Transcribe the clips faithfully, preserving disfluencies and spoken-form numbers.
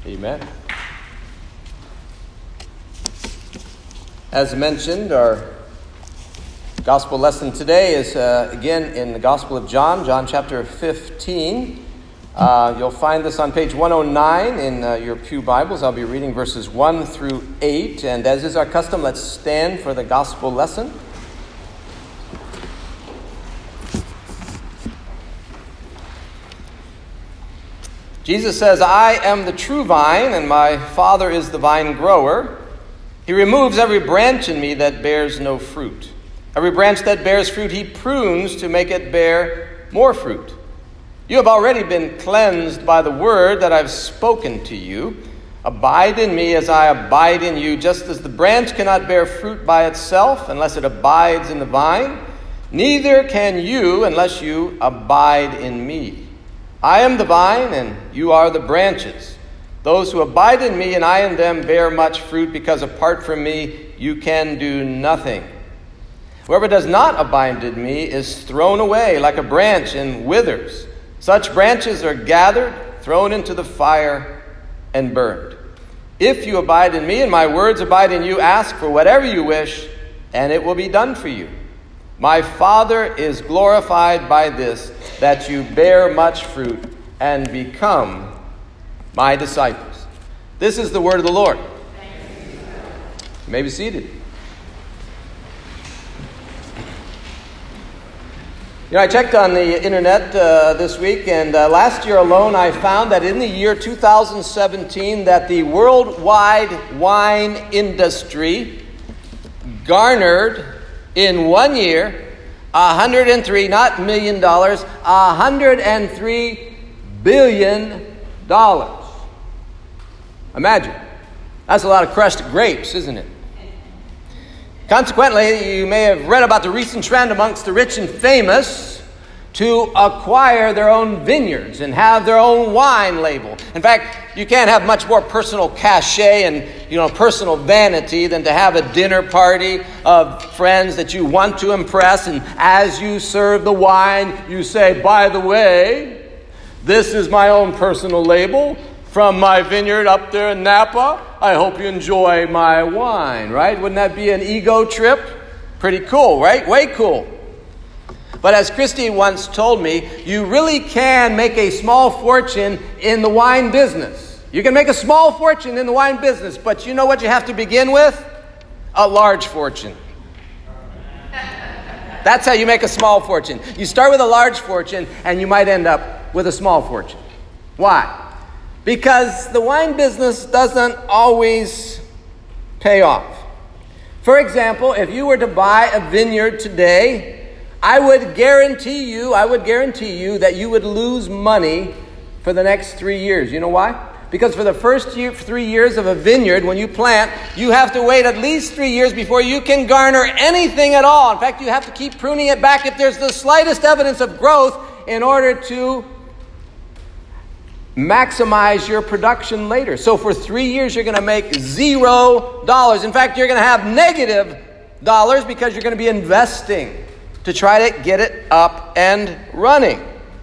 Amen. As mentioned, our gospel lesson today is uh, again in the Gospel of John, John chapter fifteen. Uh, you'll find this on page one oh nine in uh, your pew Bibles. I'll be reading verses one through eight. And as is our custom, let's stand for the gospel lesson. Jesus says, "I am the true vine, and my Father is the vine grower. He removes every branch in me that bears no fruit. Every branch that bears fruit, he prunes to make it bear more fruit. You have already been cleansed by the word that I've spoken to you. Abide in me as I abide in you, just as the branch cannot bear fruit by itself unless it abides in the vine. Neither can you unless you abide in me. I am the vine, and you are the branches. Those who abide in me and I in them bear much fruit, because apart from me you can do nothing. Whoever does not abide in me is thrown away like a branch and withers. Such branches are gathered, thrown into the fire, and burned. If you abide in me and my words abide in you, ask for whatever you wish, and it will be done for you. My Father is glorified by this, that you bear much fruit and become my disciples." This is the word of the Lord. You may be seated. You know, I checked on the internet uh, this week, and uh, last year alone I found that in the year two thousand seventeen that the worldwide wine industry garnered in one year one hundred three, not million dollars, one hundred three billion dollars. Imagine. That's a lot of crushed grapes, isn't it? Consequently, you may have read about the recent trend amongst the rich and famous to acquire their own vineyards and have their own wine label. In fact, you can't have much more personal cachet and, you know, personal vanity than to have a dinner party of friends that you want to impress. And as you serve the wine, you say, "By the way, this is my own personal label from my vineyard up there in Napa. I hope you enjoy my wine," right? Wouldn't that be an ego trip? Pretty cool, right? Way cool. But as Christy once told me, you really can make a small fortune in the wine business. You can make a small fortune in the wine business, but you know what you have to begin with? A large fortune. That's how you make a small fortune. You start with a large fortune, and you might end up with a small fortune. Why? Because the wine business doesn't always pay off. For example, if you were to buy a vineyard today, I would guarantee you, I would guarantee you that you would lose money for the next three years. You know why? Because for the first year, three years of a vineyard, when you plant, you have to wait at least three years before you can garner anything at all. In fact, you have to keep pruning it back if there's the slightest evidence of growth in order to maximize your production later. So for three years, you're going to make zero dollars. In fact, you're going to have negative dollars because you're going to be investing to try to get it up and running.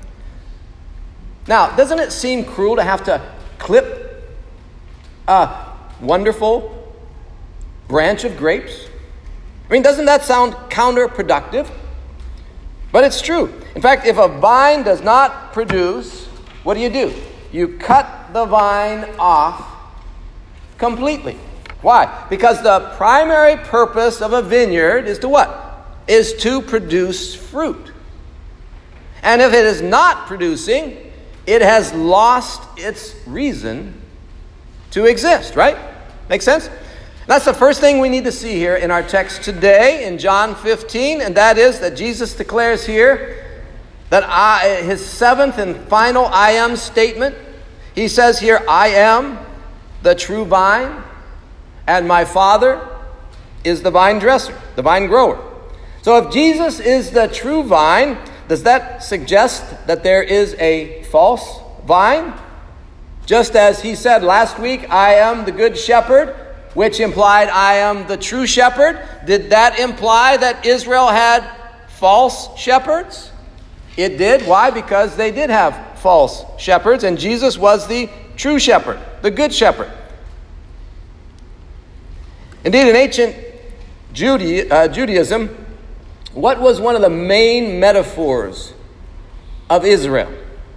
Now, doesn't it seem cruel to have to clip a wonderful branch of grapes? I mean, doesn't that sound counterproductive? But it's true. In fact, if a vine does not produce, what do you do? You cut the vine off completely. Why? Because the primary purpose of a vineyard is to what? Is to produce fruit. And if it is not producing, it has lost its reason to exist, right? Make sense? That's the first thing we need to see here in our text today in John fifteen, and that is that Jesus declares here that I, his seventh and final I am statement. He says here, "I am the true vine, and my Father is the vine dresser," the vine grower. So if Jesus is the true vine, does that suggest that there is a false vine? Just as he said last week, "I am the good shepherd," which implied "I am the true shepherd." Did that imply that Israel had false shepherds? It did. Why? Because they did have false shepherds, and Jesus was the true shepherd. the Good Shepherd. Indeed, in ancient Jude- uh, Judaism, what was one of the main metaphors of Israel?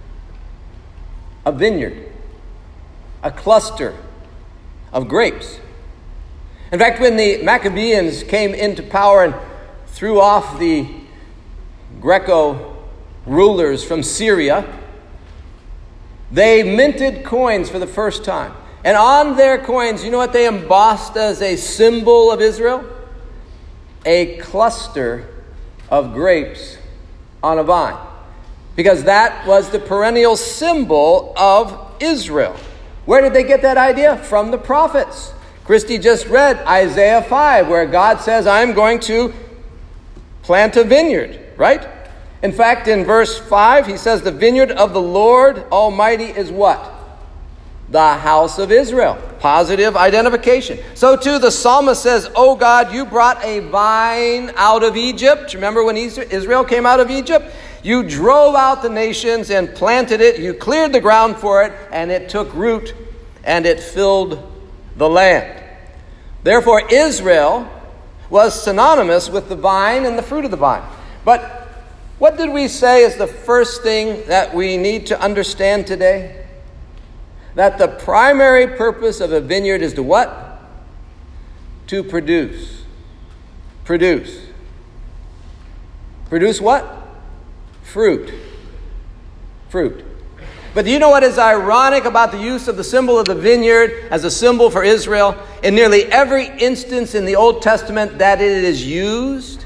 A vineyard, a cluster of grapes. In fact, when the Maccabees came into power and threw off the Greco rulers from Syria, they minted coins for the first time. And on their coins, you know what they embossed as a symbol of Israel? A cluster of grapes on a vine. Because that was the perennial symbol of Israel. Where did they get that idea? From the prophets. Christy just read Isaiah five, where God says, I'm going to plant a vineyard, right? In fact, in verse five, he says, the vineyard of the Lord Almighty is what? The house of Israel. Positive identification. So too, the psalmist says, oh God, you brought a vine out of Egypt. Remember when Israel came out of Egypt? You drove out the nations and planted it. You cleared the ground for it, and it took root, and it filled the land. Therefore, Israel was synonymous with the vine and the fruit of the vine. But what did we say is the first thing that we need to understand today? That the primary purpose of a vineyard is to what? To produce. Produce. Produce what? Fruit. Fruit. But do you know what is ironic about the use of the symbol of the vineyard as a symbol for Israel? In nearly every instance in the Old Testament that it is used,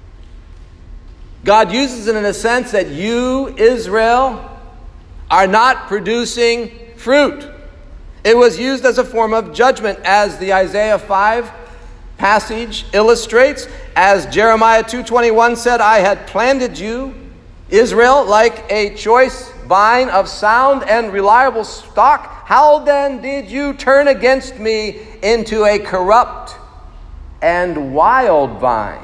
God uses it in a sense that you, Israel, are not producing fruit. It was used as a form of judgment, as the Isaiah five passage illustrates. As Jeremiah two twenty-one said, I had planted you, Israel, like a choice vine of sound and reliable stock. How then did you turn against me into a corrupt and wild vine?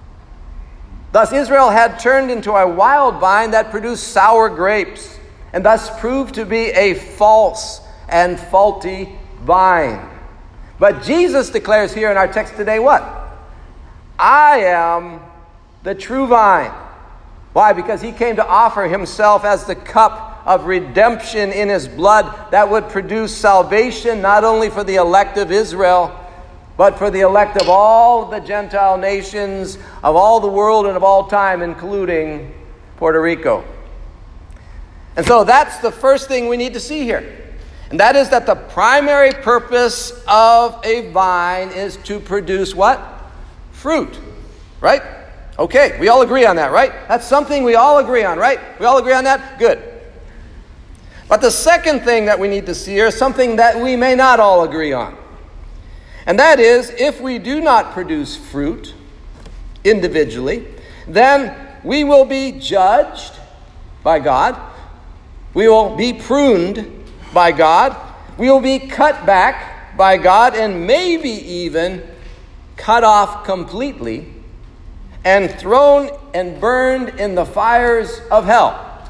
Thus Israel had turned into a wild vine that produced sour grapes, and thus proved to be a false and faulty vine. But Jesus declares here in our text today what? I am the true vine. Why? Because he came to offer himself as the cup of redemption in his blood that would produce salvation not only for the elect of Israel, but for the elect of all the Gentile nations, of all the world and of all time, including Puerto Rico. And so that's the first thing we need to see here. And that is that the primary purpose of a vine is to produce what? Fruit. Right? Okay, we all agree on that, right? That's something we all agree on, right? We all agree on that? Good. But the second thing that we need to see here is something that we may not all agree on. And that is, if we do not produce fruit individually, then we will be judged by God. We will be pruned by God. We will be cut back by God, and maybe even cut off completely and thrown and burned in the fires of hell.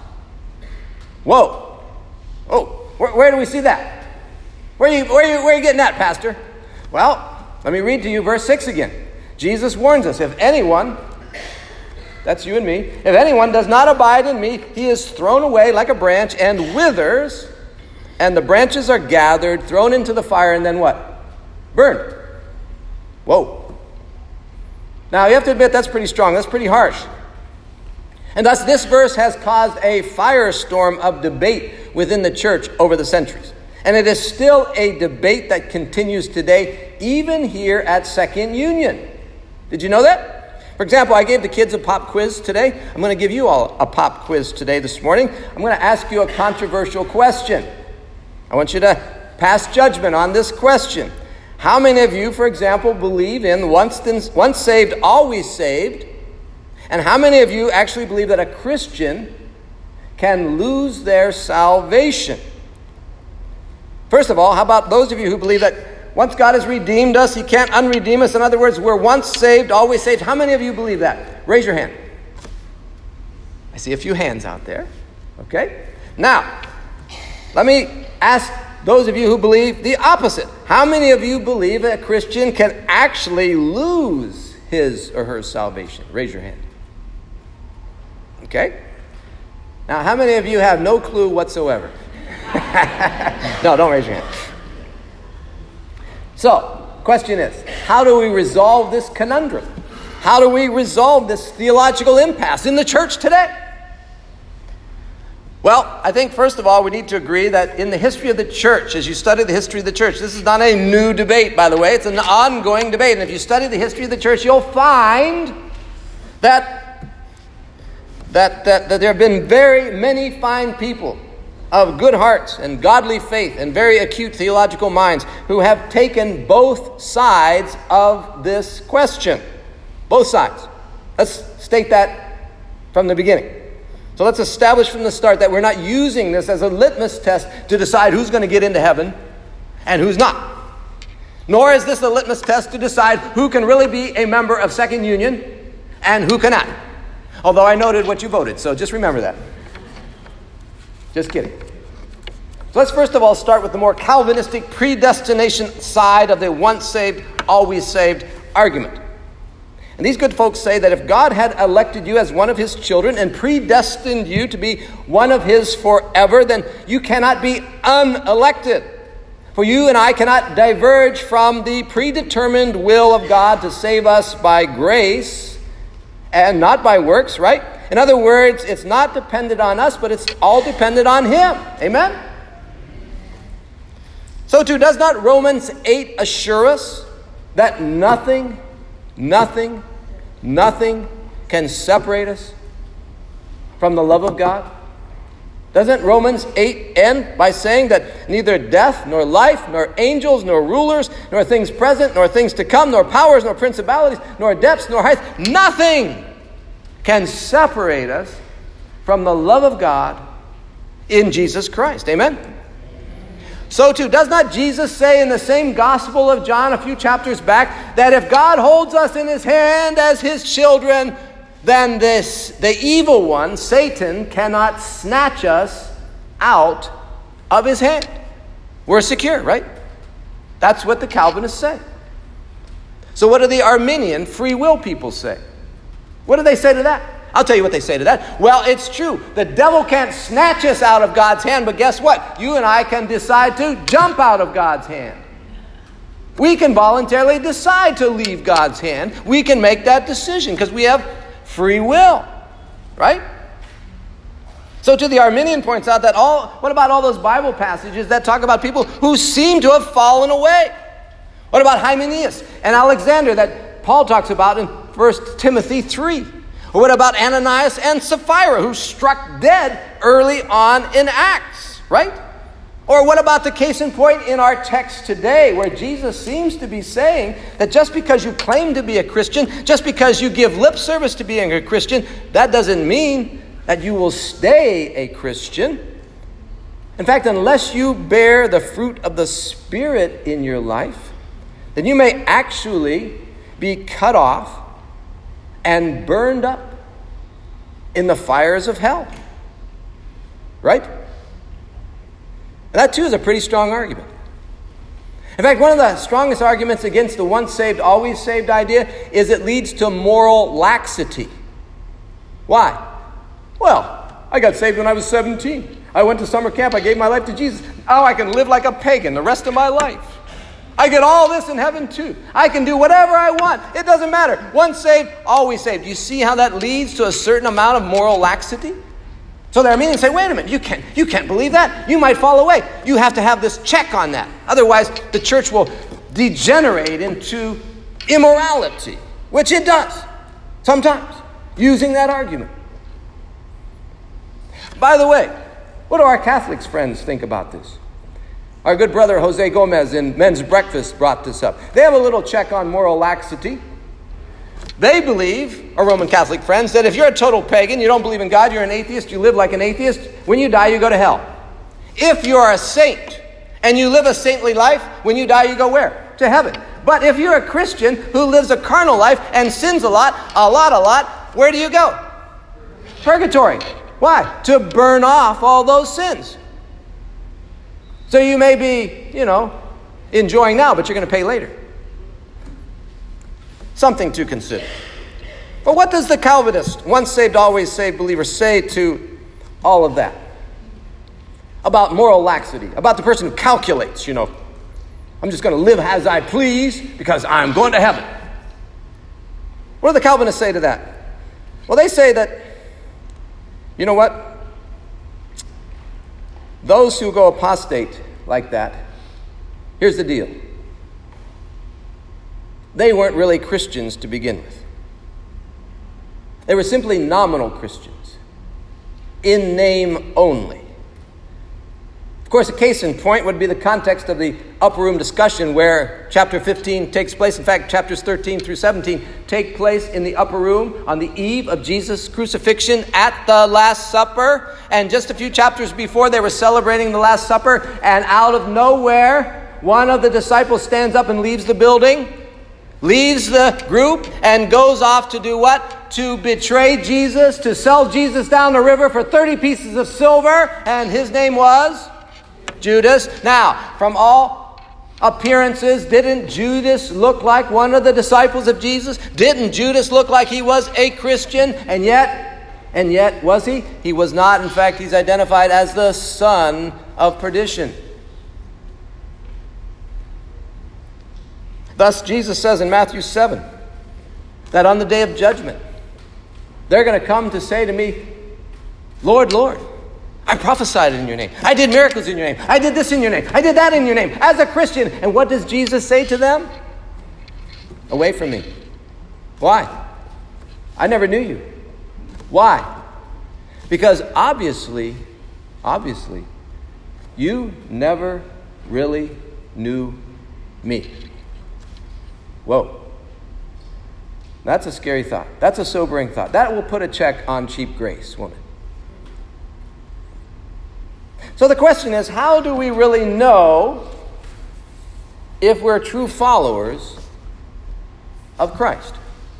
Whoa. Oh, where, where do we see that? Where are you, where are you, where are you getting that, Pastor? Well, let me read to you verse six again. Jesus warns us, if anyone, that's you and me, if anyone does not abide in me, he is thrown away like a branch and withers, and the branches are gathered, thrown into the fire, and then what? Burned. Whoa. Now, you have to admit, that's pretty strong. That's pretty harsh. And thus, this verse has caused a firestorm of debate within the church over the centuries. And it is still a debate that continues today, even here at Second Union. Did you know that? For example, I gave the kids a pop quiz today. I'm going to give you all a pop quiz today this morning. I'm going to ask you a controversial question. I want you to pass judgment on this question. How many of you, for example, believe in once, once saved, always saved? And how many of you actually believe that a Christian can lose their salvation? First of all, how about those of you who believe that once God has redeemed us, he can't unredeem us? In other words, we're once saved, always saved. How many of you believe that? Raise your hand. I see a few hands out there. Okay? Now, let me ask those of you who believe the opposite. How many of you believe that a Christian can actually lose his or her salvation? Raise your hand. Okay? Now, how many of you have no clue whatsoever? No, don't raise your hand. So, question is, how do we resolve this conundrum? How do we resolve this theological impasse in the church today? Well, I think first of all, we need to agree that in the history of the church, as you study the history of the church, this is not a new debate, by the way. It's an ongoing debate. And if you study the history of the church, you'll find that, that, that, that there have been very many fine people of good hearts and godly faith and very acute theological minds who have taken both sides of this question. Both sides. Let's state that from the beginning. So let's establish from the start that we're not using this as a litmus test to decide who's going to get into heaven and who's not. Nor is this a litmus test to decide who can really be a member of Second Union and who cannot. Although I noted what you voted, so just remember that. Just kidding. So let's first of all start with the more Calvinistic predestination side of the once saved, always saved argument. And these good folks say that if God had elected you as one of his children and predestined you to be one of his forever, then you cannot be unelected. For you and I cannot diverge from the predetermined will of God to save us by grace and not by works, right? In other words, it's not dependent on us, but it's all dependent on him. Amen? So too, does not Romans eight assure us that nothing, nothing, nothing can separate us from the love of God? Doesn't Romans eight end by saying that neither death, nor life, nor angels, nor rulers, nor things present, nor things to come, nor powers, nor principalities, nor depths, nor heights, nothing can separate us from the love of God in Jesus Christ. Amen? So too, does not Jesus say in the same Gospel of John a few chapters back that if God holds us in his hand as his children, then this the evil one, Satan, cannot snatch us out of his hand? We're secure, right? That's what the Calvinists say. So what do the Arminian free will people say? What do they say to that? I'll tell you what they say to that. Well, it's true. The devil can't snatch us out of God's hand, but guess what? You and I can decide to jump out of God's hand. We can voluntarily decide to leave God's hand. We can make that decision because we have free will, right? So to the Arminian points out that all, what about all those Bible passages that talk about people who seem to have fallen away? What about Hymenaeus and Alexander that Paul talks about in First Timothy three? Or what about Ananias and Sapphira, who struck dead early on in Acts, right? Or what about the case in point in our text today, where Jesus seems to be saying that just because you claim to be a Christian, just because you give lip service to being a Christian, that doesn't mean that you will stay a Christian. In fact, unless you bear the fruit of the Spirit in your life, then you may actually be cut off and burned up in the fires of hell. Right? And that too is a pretty strong argument. In fact, one of the strongest arguments against the once saved, always saved idea is it leads to moral laxity. Why? Well, I got saved when I was seventeen. I went to summer camp. I gave my life to Jesus. Oh, I can live like a pagan the rest of my life. I get all this in heaven too. I can do whatever I want. It doesn't matter. Once saved, always saved. You see how that leads to a certain amount of moral laxity? So the Armenians say, wait a minute, you can't, you can't believe that. You might fall away. You have to have this check on that. Otherwise, the church will degenerate into immorality, which it does sometimes, using that argument. By the way, what do our Catholic friends think about this? Our good brother Jose Gomez in Men's Breakfast brought this up. They have a little check on moral laxity. They believe, our Roman Catholic friends, that if you're a total pagan, you don't believe in God, you're an atheist, you live like an atheist, when you die, you go to hell. If you're a saint and you live a saintly life, when you die, you go where? To heaven. But if you're a Christian who lives a carnal life and sins a lot, a lot, a lot, where do you go? Purgatory. Why? To burn off all those sins. So you may be, you know, enjoying now, but you're going to pay later. Something to consider. But what does the Calvinist, once saved, always saved believer, say to all of that? About moral laxity, about the person who calculates, you know, I'm just going to live as I please because I'm going to heaven. What do the Calvinists say to that? Well, they say that, you know what? Those who go apostate like that, here's the deal. They weren't really Christians to begin with. They were simply nominal Christians, in name only. Of course, a case in point would be the context of the upper room discussion where chapter fifteen takes place. In fact, chapters thirteen through seventeen take place in the upper room on the eve of Jesus' crucifixion at the Last Supper. And just a few chapters before, they were celebrating the Last Supper, and out of nowhere, one of the disciples stands up and leaves the building, leaves the group, and goes off to do what? To betray Jesus, to sell Jesus down the river for thirty pieces of silver, and his name was Judas. Now, from all appearances, didn't Judas look like one of the disciples of Jesus? Didn't Judas look like he was a Christian? And yet, and yet, was he? He was not. In fact, he's identified as the son of perdition. Thus, Jesus says in Matthew seven that on the day of judgment, they're going to come to say to me, Lord, Lord, I prophesied in your name. I did miracles in your name. I did this in your name. I did that in your name as a Christian. And what does Jesus say to them? Away from me. Why? I never knew you. Why? Because obviously, obviously, you never really knew me. Whoa. That's a scary thought. That's a sobering thought. That will put a check on cheap grace, won't it? So the question is, how do we really know if we're true followers of Christ?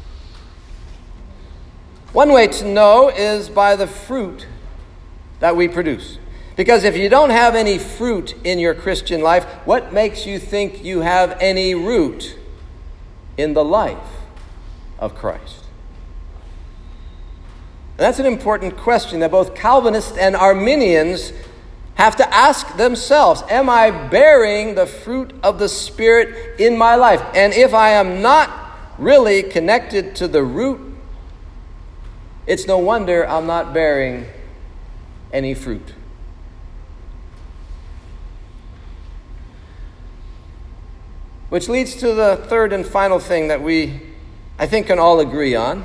One way to know is by the fruit that we produce. Because if you don't have any fruit in your Christian life, what makes you think you have any root in the life of Christ? And that's an important question that both Calvinists and Arminians have to ask themselves. Am I bearing the fruit of the Spirit in my life? And if I am not really connected to the root, it's no wonder I'm not bearing any fruit. Which leads to the third and final thing that we, I think, can all agree on.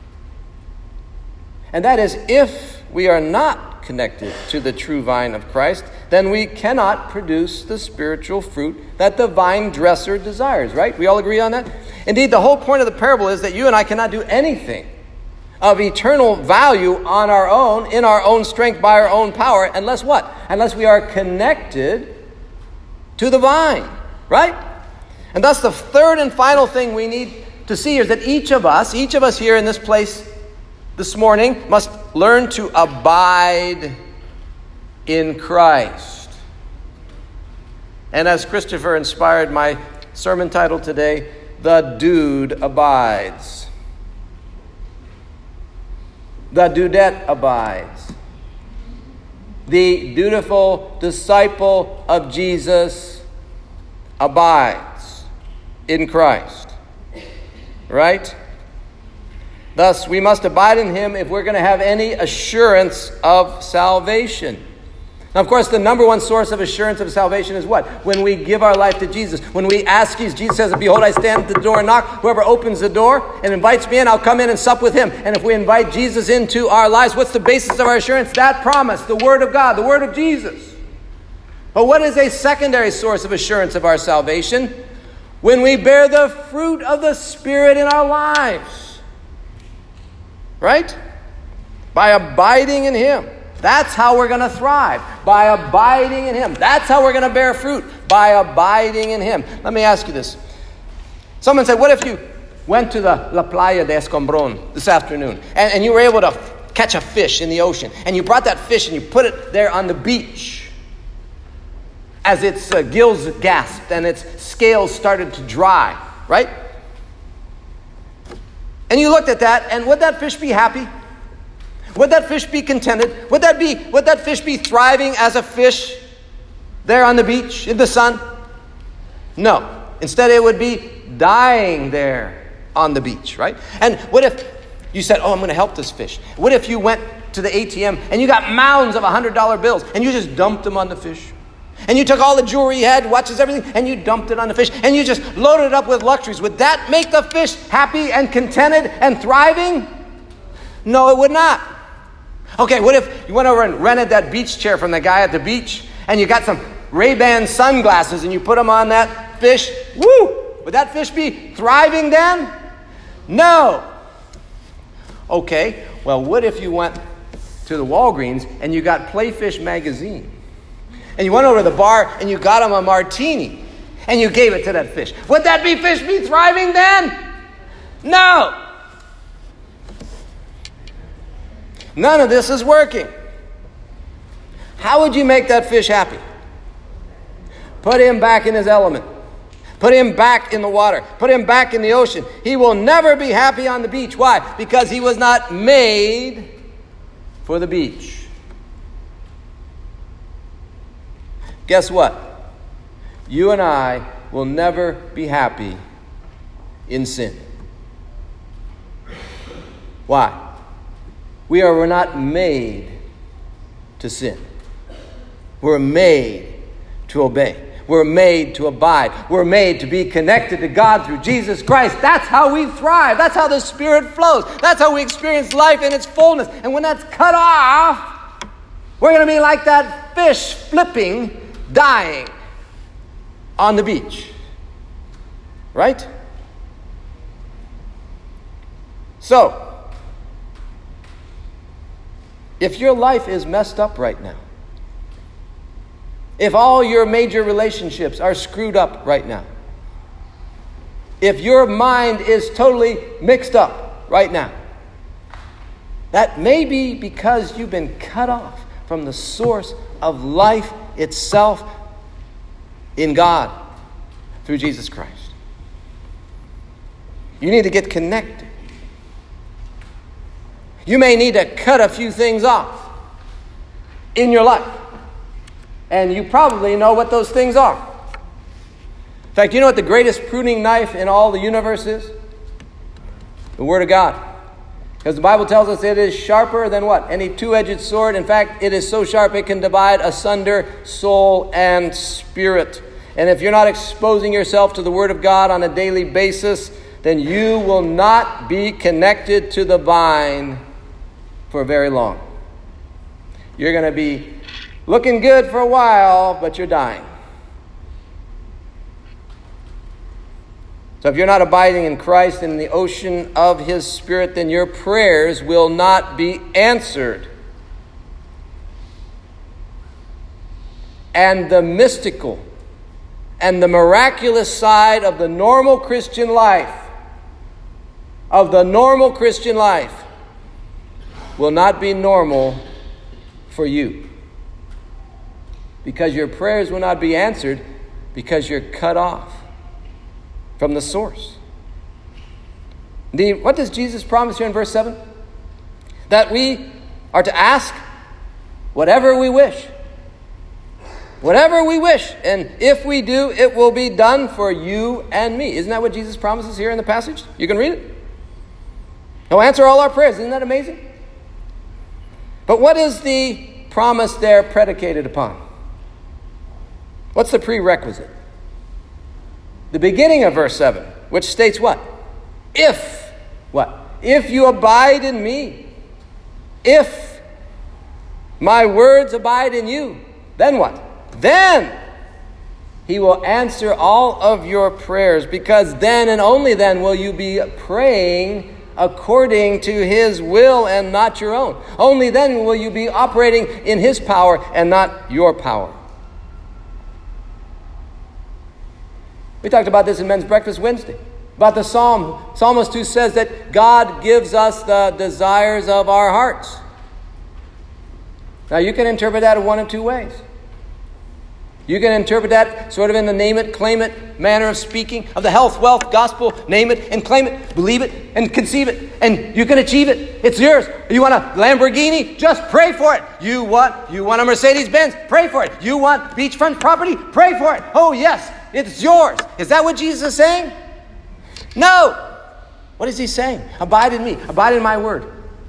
And that is, if we are not connected to the true vine of Christ, then we cannot produce the spiritual fruit that the vine dresser desires, right? We all agree on that? Indeed, the whole point of the parable is that you and I cannot do anything of eternal value on our own, in our own strength, by our own power, unless what? Unless we are connected to the vine, right? And thus the third and final thing we need to see is that each of us, each of us here in this place this morning must learn to abide in Christ. And as Christopher inspired my sermon title today, The Dude Abides. The dudette abides. The dutiful disciple of Jesus abides in Christ. Right? Thus, we must abide in him if we're going to have any assurance of salvation. Now, of course, the number one source of assurance of salvation is what? When we give our life to Jesus. When we ask Jesus, Jesus says, behold, I stand at the door and knock. Whoever opens the door and invites me in, I'll come in and sup with him. And if we invite Jesus into our lives, what's the basis of our assurance? That promise, the Word of God, the Word of Jesus. But what is a secondary source of assurance of our salvation? When we bear the fruit of the Spirit in our lives. Right? By abiding in him. That's how we're going to thrive. By abiding in him. That's how we're going to bear fruit. By abiding in him. Let me ask you this. Someone said, what if you went to the La Playa de Escombrón this afternoon and, and you were able to catch a fish in the ocean and you brought that fish and you put it there on the beach as its uh, gills gasped and its scales started to dry, right? And you looked at that, and would that fish be happy? Would that fish be contented? Would that be, would that fish be thriving as a fish there on the beach in the sun? No. Instead, it would be dying there on the beach, right? And what if you said, oh, I'm going to help this fish? What if you went to the A T M and you got mounds of one hundred dollar bills and you just dumped them on the fish? And you took all the jewelry you had, watches, everything, and you dumped it on the fish and you just loaded it up with luxuries. Would that make the fish happy and contented and thriving? No, it would not. Okay, what if you went over and rented that beach chair from the guy at the beach and you got some Ray-Ban sunglasses and you put them on that fish? Woo! Would that fish be thriving then? No. Okay, well, what if you went to the Walgreens and you got Playfish magazine? And you went over to the bar and you got him a martini and you gave it to that fish. Would that be fish be thriving then? No. None of this is working. How would you make that fish happy? Put him back in his element. Put him back in the water. Put him back in the ocean. He will never be happy on the beach. Why? Because he was not made for the beach. Guess what? You and I will never be happy in sin. Why? We are we're not made to sin. We're made to obey. We're made to abide. We're made to be connected to God through Jesus Christ. That's how we thrive. That's how the Spirit flows. That's how we experience life in its fullness. And when that's cut off, we're going to be like that fish flipping, dying on the beach. Right? So, if your life is messed up right now, if all your major relationships are screwed up right now, if your mind is totally mixed up right now, that may be because you've been cut off from the source of life itself in God through Jesus Christ. You need to get connected. You may need to cut a few things off in your life. And you probably know what those things are. In fact, you know what the greatest pruning knife in all the universe is? The Word of God. Because the Bible tells us it is sharper than what? Any two-edged sword. In fact, it is so sharp it can divide asunder soul and spirit. And if you're not exposing yourself to the Word of God on a daily basis, then you will not be connected to the vine for very long. You're going to be looking good for a while, but you're dying. So if you're not abiding in Christ in the ocean of His Spirit, then your prayers will not be answered. And the mystical and the miraculous side of the normal Christian life, of the normal Christian life, will not be normal for you. Because your prayers will not be answered because you're cut off from the source. The, what does Jesus promise here in verse seven? That we are to ask whatever we wish. Whatever we wish. And if we do, it will be done for you and me. Isn't that what Jesus promises here in the passage? You can read it. He'll answer all our prayers. Isn't that amazing? But what is the promise there predicated upon? What's the prerequisite? The beginning of verse seven, which states what? If, what? If you abide in me, if my words abide in you, then what? Then He will answer all of your prayers, because then and only then will you be praying according to His will and not your own. Only then will you be operating in His power and not your power. We talked about this in Men's Breakfast Wednesday, about the Psalm. Psalmist who says that God gives us the desires of our hearts. Now you can interpret that in one of two ways. You can interpret that sort of in the name it, claim it manner of speaking, of the health, wealth, gospel, name it and claim it, believe it and conceive it, and you can achieve it. It's yours. You want a Lamborghini? Just pray for it. You want, you want a Mercedes-Benz? Pray for it. You want beachfront property? Pray for it. Oh yes, it's yours. Is that what Jesus is saying? No. What is he saying? Abide in me. Abide in my word.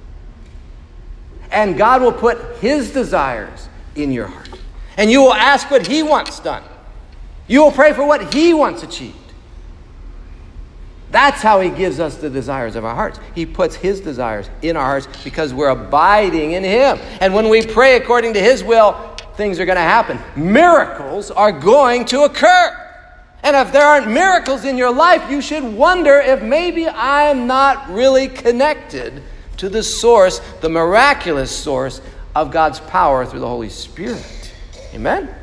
And God will put his desires in your heart. And you will ask what he wants done. You will pray for what he wants achieved. That's how he gives us the desires of our hearts. He puts his desires in our hearts because we're abiding in him. And when we pray according to his will, things are going to happen. Miracles are going to occur. And if there aren't miracles in your life, you should wonder if maybe I'm not really connected to the source, the miraculous source of God's power through the Holy Spirit. Amen?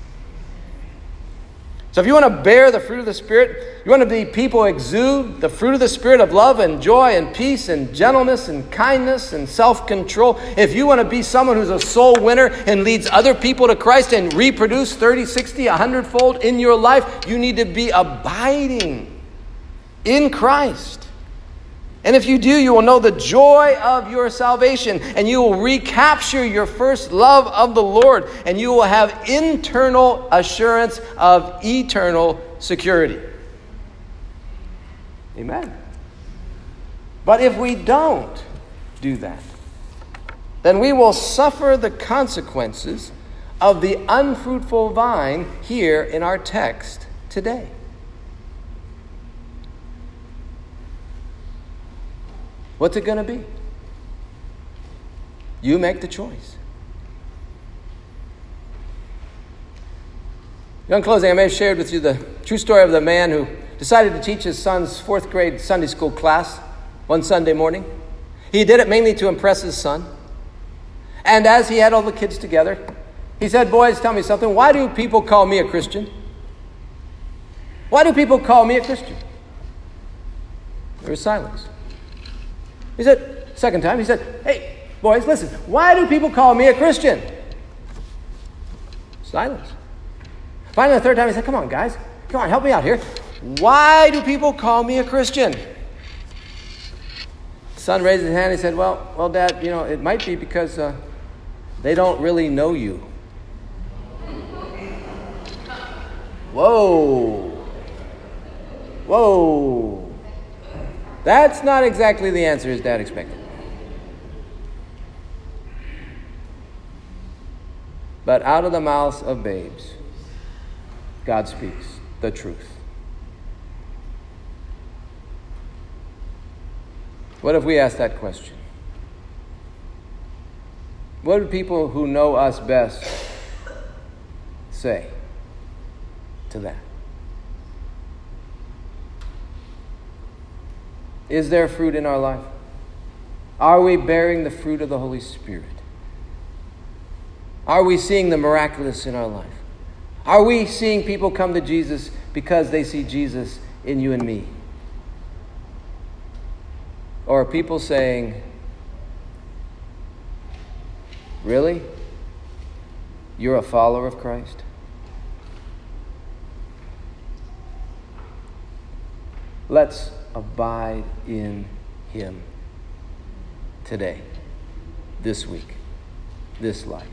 So if you want to bear the fruit of the Spirit, you want to be people who exude the fruit of the Spirit of love and joy and peace and gentleness and kindness and self-control. If you want to be someone who's a soul winner and leads other people to Christ and reproduce thirty, sixty, one hundred fold in your life, you need to be abiding in Christ. And if you do, you will know the joy of your salvation, and you will recapture your first love of the Lord, and you will have internal assurance of eternal security. Amen. But if we don't do that, then we will suffer the consequences of the unfruitful vine here in our text today. What's it going to be? You make the choice. In closing, I may have shared with you the true story of the man who decided to teach his son's fourth grade Sunday school class one Sunday morning. He did it mainly to impress his son. And as he had all the kids together, he said, "Boys, tell me something. Why do people call me a Christian? Why do people call me a Christian?" There was silence. He said, second time, he said, "Hey, boys, listen. Why do people call me a Christian?" Silence. Finally, the third time, he said, "Come on, guys. Come on, help me out here. Why do people call me a Christian?" Son raised his hand. He said, well, well, Dad, you know, it might be because uh, they don't really know you. Whoa. Whoa. That's not exactly the answer his dad expected. But out of the mouths of babes, God speaks the truth. What if we ask that question? What do people who know us best say to that? Is there fruit in our life? Are we bearing the fruit of the Holy Spirit? Are we seeing the miraculous in our life? Are we seeing people come to Jesus because they see Jesus in you and me? Or are people saying, "Really? You're a follower of Christ?" Let's abide in him today, this week, this life,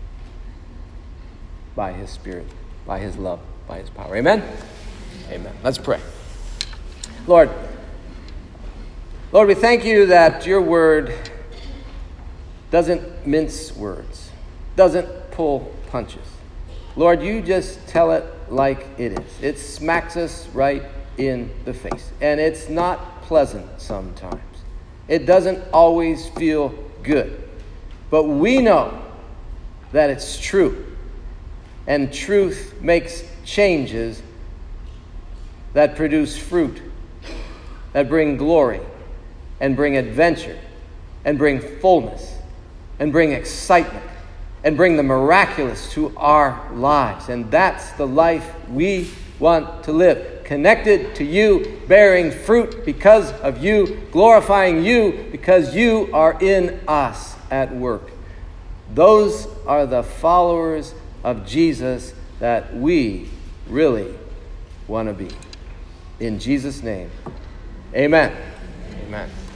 by his Spirit, by his love, by his power. Amen? Amen. Let's pray. Lord, Lord, we thank you that your word doesn't mince words, doesn't pull punches. Lord, you just tell it like it is. It smacks us right in the face. And it's not pleasant sometimes. It doesn't always feel good. But we know that it's true. And truth makes changes that produce fruit, that bring glory, and bring adventure, and bring fullness, and bring excitement, and bring the miraculous to our lives. And that's the life we want to live. Connected to you, bearing fruit because of you, glorifying you because you are in us at work. Those are the followers of Jesus that we really want to be. In Jesus' name, amen. Amen.